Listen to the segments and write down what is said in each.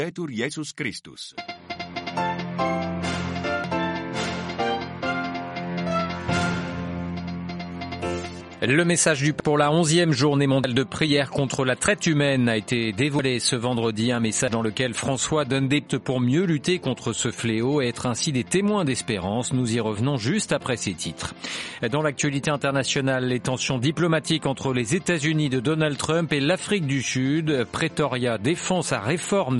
Laudetur Jesus Christus. Le message pour la 11e journée mondiale de prière contre la traite humaine a été dévoilé ce vendredi. Un message dans lequel François donne des tips pour mieux lutter contre ce fléau et être ainsi des témoins d'espérance. Nous y revenons juste après ces titres. Dans l'actualité internationale, les tensions diplomatiques entre les États-Unis de Donald Trump et l'Afrique du Sud. Pretoria défend sa réforme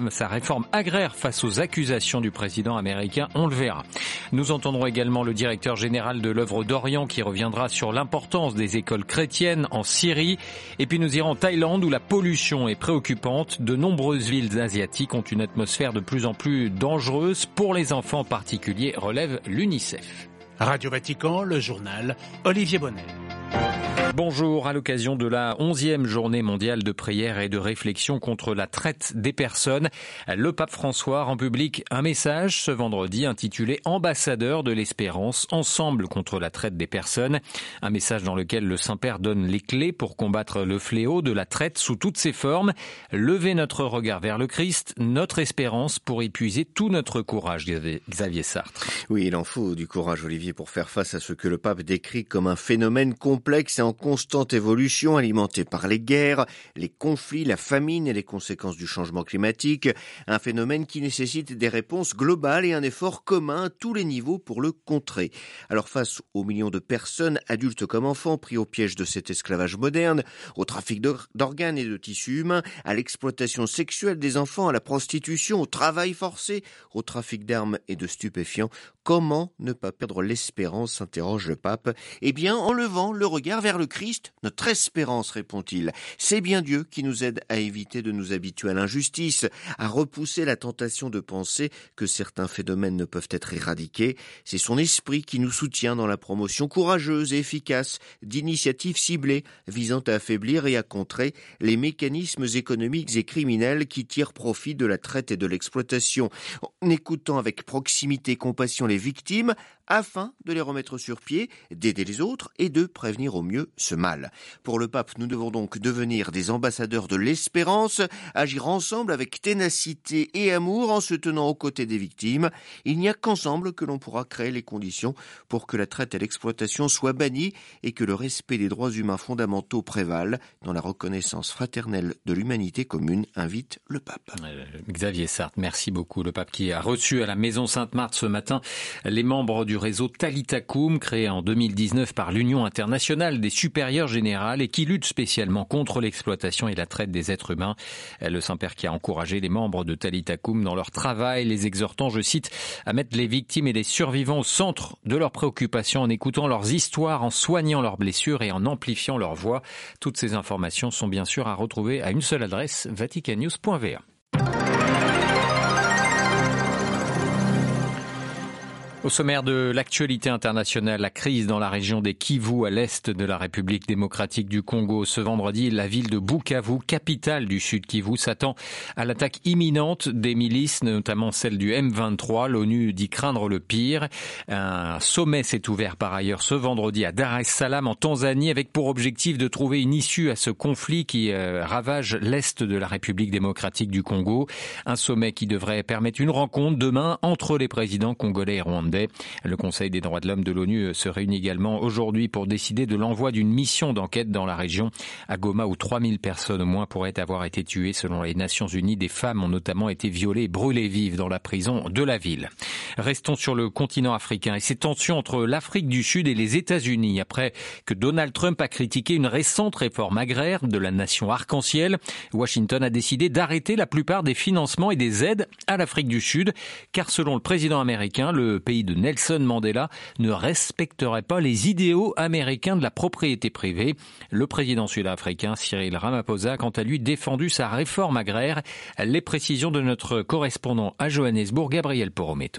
agraire face aux accusations du président américain. On le verra. Nous entendrons également le directeur général de l'œuvre d'Orient qui reviendra sur l'importance des écoles chrétiennes en Syrie. Et puis nous irons en Thaïlande où la pollution est préoccupante. De nombreuses villes asiatiques ont une atmosphère de plus en plus dangereuse pour les enfants en particulier, relève l'UNICEF. Radio Vatican, le journal, Olivier Bonnet. Bonjour, à l'occasion de la 11e journée mondiale de prière et de réflexion contre la traite des personnes, le pape François rend public un message ce vendredi intitulé « Ambassadeurs de l'espérance, ensemble contre la traite des personnes ». Un message dans lequel le Saint-Père donne les clés pour combattre le fléau de la traite sous toutes ses formes. Lever notre regard vers le Christ, notre espérance pour épuiser tout notre courage, Xavier Sartre. Oui, il en faut du courage, Olivier, pour faire face à ce que le pape décrit comme un phénomène complexe et en constante évolution, alimentée par les guerres, les conflits, la famine et les conséquences du changement climatique. Un phénomène qui nécessite des réponses globales et un effort commun à tous les niveaux pour le contrer. Alors face aux millions de personnes, adultes comme enfants, pris au piège de cet esclavage moderne, au trafic d'organes et de tissus humains, à l'exploitation sexuelle des enfants, à la prostitution, au travail forcé, au trafic d'armes et de stupéfiants, comment ne pas perdre l'espérance, s'interroge le pape. Eh bien, en levant le regard vers le Christ, notre espérance, répond-il. C'est bien Dieu qui nous aide à éviter de nous habituer à l'injustice, à repousser la tentation de penser que certains phénomènes ne peuvent être éradiqués. C'est son esprit qui nous soutient dans la promotion courageuse et efficace d'initiatives ciblées visant à affaiblir et à contrer les mécanismes économiques et criminels qui tirent profit de la traite et de l'exploitation, en écoutant avec proximité et compassion les victimes, afin de les remettre sur pied, d'aider les autres et de prévenir au mieux ce mal. Pour le pape, nous devons donc devenir des ambassadeurs de l'espérance, agir ensemble avec ténacité et amour en se tenant aux côtés des victimes. Il n'y a qu'ensemble que l'on pourra créer les conditions pour que la traite et l'exploitation soient bannies et que le respect des droits humains fondamentaux prévale dans la reconnaissance fraternelle de l'humanité commune, invite le pape. Xavier Sartre, merci beaucoup. Le pape qui a reçu à la Maison Sainte-Marthe ce matin les membres du réseau Talitha Koum, créé en 2019 par l'Union internationale des supérieures générales et qui lutte spécialement contre l'exploitation et la traite des êtres humains. Le Saint-Père qui a encouragé les membres de Talitha Koum dans leur travail, les exhortant, je cite, à mettre les victimes et les survivants au centre de leurs préoccupations en écoutant leurs histoires, en soignant leurs blessures et en amplifiant leur voix. Toutes ces informations sont bien sûr à retrouver à une seule adresse, vaticannews.va. Au sommaire de l'actualité internationale, la crise dans la région des Kivu à l'est de la République démocratique du Congo. Ce vendredi, la ville de Bukavu, capitale du Sud Kivu, s'attend à l'attaque imminente des milices, notamment celle du M23. L'ONU dit craindre le pire. Un sommet s'est ouvert par ailleurs ce vendredi à Dar es Salaam en Tanzanie avec pour objectif de trouver une issue à ce conflit qui ravage l'est de la République démocratique du Congo. Un sommet qui devrait permettre une rencontre demain entre les présidents congolais et rwandais. Le Conseil des droits de l'homme de l'ONU se réunit également aujourd'hui pour décider de l'envoi d'une mission d'enquête dans la région à Goma où 3000 personnes au moins pourraient avoir été tuées. Selon les Nations Unies, des femmes ont notamment été violées et brûlées vives dans la prison de la ville. Restons sur le continent africain et ces tensions entre l'Afrique du Sud et les États-Unis après que Donald Trump a critiqué une récente réforme agraire de la nation arc-en-ciel. Washington a décidé d'arrêter la plupart des financements et des aides à l'Afrique du Sud car selon le président américain, le pays de Nelson Mandela ne respecterait pas les idéaux américains de la propriété privée. Le président sud-africain Cyril Ramaphosa a quant à lui défendu sa réforme agraire. Les précisions de notre correspondant à Johannesburg, Gabriel Porometo.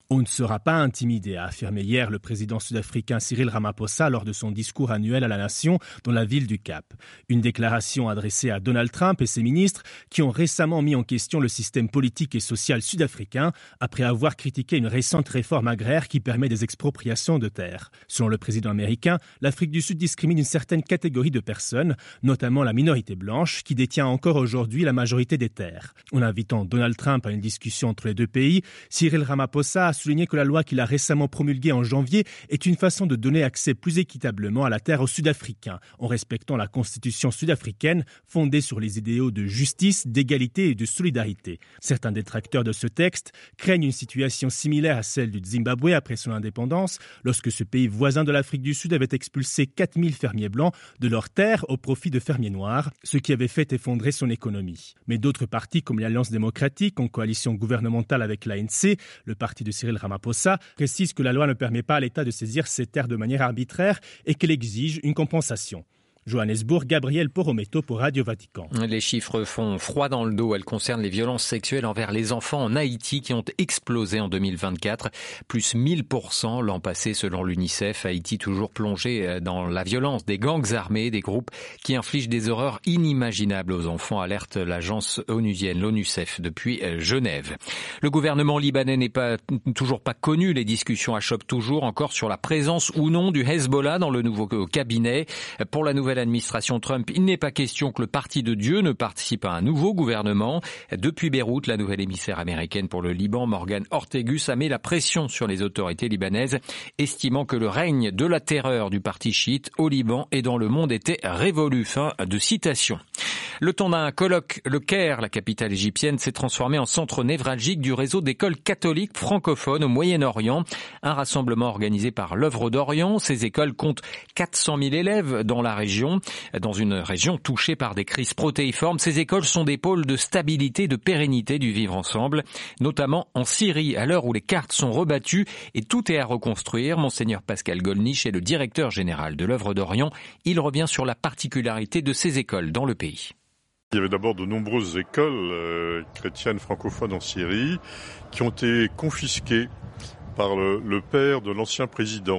On ne sera pas intimidé, a affirmé hier le président sud-africain Cyril Ramaphosa lors de son discours annuel à la nation dans la ville du Cap. Une déclaration adressée à Donald Trump et ses ministres qui ont récemment mis en question le système politique et social sud-africain après avoir critiqué une récente réforme agraire qui permet des expropriations de terres. Selon le président américain, l'Afrique du Sud discrimine une certaine catégorie de personnes, notamment la minorité blanche, qui détient encore aujourd'hui la majorité des terres. En invitant Donald Trump à une discussion entre les deux pays, Cyril Ramaphosa a souligné que la loi qu'il a récemment promulguée en janvier est une façon de donner accès plus équitablement à la terre aux Sud-Africains, en respectant la constitution sud-africaine fondée sur les idéaux de justice, d'égalité et de solidarité. Certains détracteurs de ce texte craignent une situation similaire à celle du Zimbabwe après son indépendance, lorsque ce pays voisin de l'Afrique du Sud avait expulsé 4000 fermiers blancs de leurs terres au profit de fermiers noirs, ce qui avait fait effondrer son économie. Mais d'autres partis comme l'Alliance démocratique, en coalition gouvernementale avec l'ANC, le parti de Cyril Ramaphosa, précise que la loi ne permet pas à l'État de saisir ces terres de manière arbitraire et qu'elle exige une compensation. Johannesburg, Gabriel Porometo pour Radio Vatican. Les chiffres font froid dans le dos. Elles concernent les violences sexuelles envers les enfants en Haïti qui ont explosé en 2024, plus 1000% l'an passé selon l'UNICEF. Haïti toujours plongé dans la violence des gangs armés, des groupes qui infligent des horreurs inimaginables aux enfants, alerte l'agence onusienne, l'ONUCEF, depuis Genève. Le gouvernement libanais n'est toujours pas connu. Les discussions achoppent toujours encore sur la présence ou non du Hezbollah dans le nouveau cabinet. Pour la nouvelle administration Trump, il n'est pas question que le Parti de Dieu ne participe à un nouveau gouvernement. Depuis Beyrouth, la nouvelle émissaire américaine pour le Liban, Morgan Ortegus, a mis la pression sur les autorités libanaises, estimant que le règne de la terreur du parti chiite au Liban et dans le monde était révolu. Fin de citation. Le temps d'un colloque, le Caire, la capitale égyptienne, s'est transformé en centre névralgique du réseau d'écoles catholiques francophones au Moyen-Orient. Un rassemblement organisé par l'Œuvre d'Orient. Ces écoles comptent 400 000 élèves dans la région. Dans une région touchée par des crises protéiformes, ces écoles sont des pôles de stabilité et de pérennité du vivre ensemble, notamment en Syrie, à l'heure où les cartes sont rebattues et tout est à reconstruire. Monseigneur Pascal Golnisch est le directeur général de l'Œuvre d'Orient. Il revient sur la particularité de ces écoles dans le pays. Il y avait d'abord de nombreuses écoles chrétiennes francophones en Syrie qui ont été confisquées par le père de l'ancien président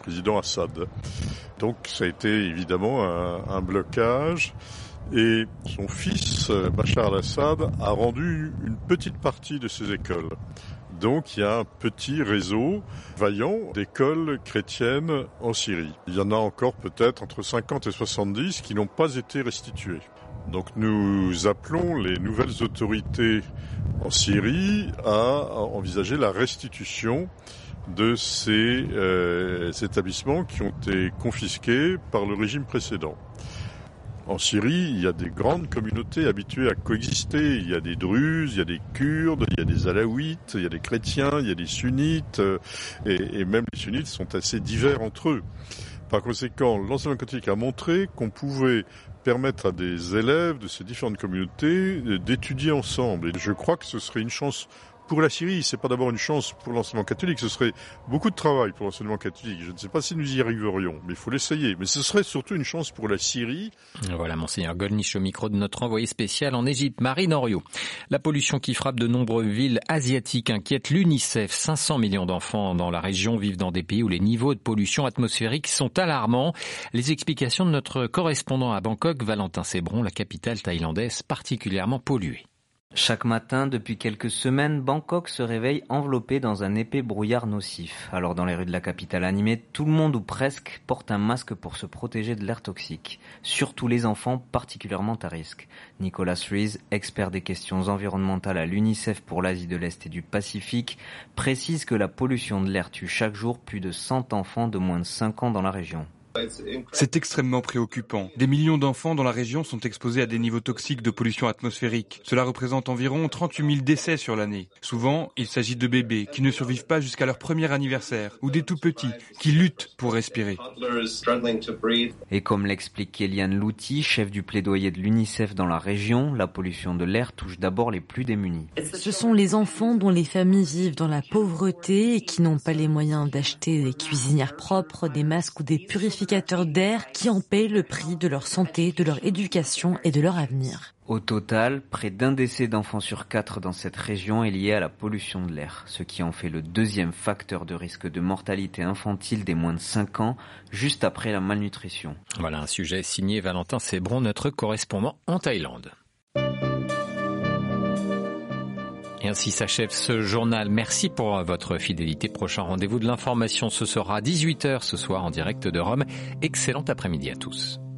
Assad. Donc ça a été évidemment un blocage et son fils Bachar al-Assad a rendu une petite partie de ces écoles. Donc il y a un petit réseau vaillant d'écoles chrétiennes en Syrie. Il y en a encore peut-être entre 50 et 70 qui n'ont pas été restituées. Donc nous appelons les nouvelles autorités en Syrie à envisager la restitution de ces établissements qui ont été confisqués par le régime précédent. En Syrie, il y a des grandes communautés habituées à coexister. Il y a des Druzes, il y a des Kurdes, il y a des Alaouites, il y a des chrétiens, il y a des sunnites, et même les sunnites sont assez divers entre eux. Par conséquent, l'enseignement catholique a montré qu'on pouvait permettre à des élèves de ces différentes communautés d'étudier ensemble. Et je crois que ce serait une chance pour la Syrie, c'est pas d'abord une chance pour l'enseignement catholique, ce serait beaucoup de travail pour l'enseignement catholique. Je ne sais pas si nous y arriverions, mais il faut l'essayer. Mais ce serait surtout une chance pour la Syrie. Voilà, Monseigneur Golnisch au micro de notre envoyé spécial en Égypte, Marine Henriot. La pollution qui frappe de nombreuses villes asiatiques inquiète l'UNICEF. 500 millions d'enfants dans la région vivent dans des pays où les niveaux de pollution atmosphérique sont alarmants. Les explications de notre correspondant à Bangkok, Valentin Sébron, la capitale thaïlandaise particulièrement polluée. Chaque matin, depuis quelques semaines, Bangkok se réveille enveloppé dans un épais brouillard nocif. Alors dans les rues de la capitale animée, tout le monde ou presque porte un masque pour se protéger de l'air toxique. Surtout les enfants, particulièrement à risque. Nicolas Rees, expert des questions environnementales à l'UNICEF pour l'Asie de l'Est et du Pacifique, précise que la pollution de l'air tue chaque jour plus de 100 enfants de moins de 5 ans dans la région. C'est extrêmement préoccupant. Des millions d'enfants dans la région sont exposés à des niveaux toxiques de pollution atmosphérique. Cela représente environ 38 000 décès sur l'année. Souvent, il s'agit de bébés qui ne survivent pas jusqu'à leur premier anniversaire ou des tout-petits qui luttent pour respirer. Et comme l'explique Kéliane Louti, chef du plaidoyer de l'UNICEF dans la région, la pollution de l'air touche d'abord les plus démunis. Ce sont les enfants dont les familles vivent dans la pauvreté et qui n'ont pas les moyens d'acheter des cuisinières propres, des masques ou des purificateurs purificateurs d'air qui en paient le prix de leur santé, de leur éducation et de leur avenir. Au total, près d'1 décès d'enfants sur 4 dans cette région est lié à la pollution de l'air, ce qui en fait le deuxième facteur de risque de mortalité infantile des moins de 5 ans, juste après la malnutrition. Voilà un sujet signé Valentin Sébron, notre correspondant en Thaïlande. Et ainsi s'achève ce journal. Merci pour votre fidélité. Prochain rendez-vous de l'information, ce sera à 18h ce soir en direct de Rome. Excellent après-midi à tous.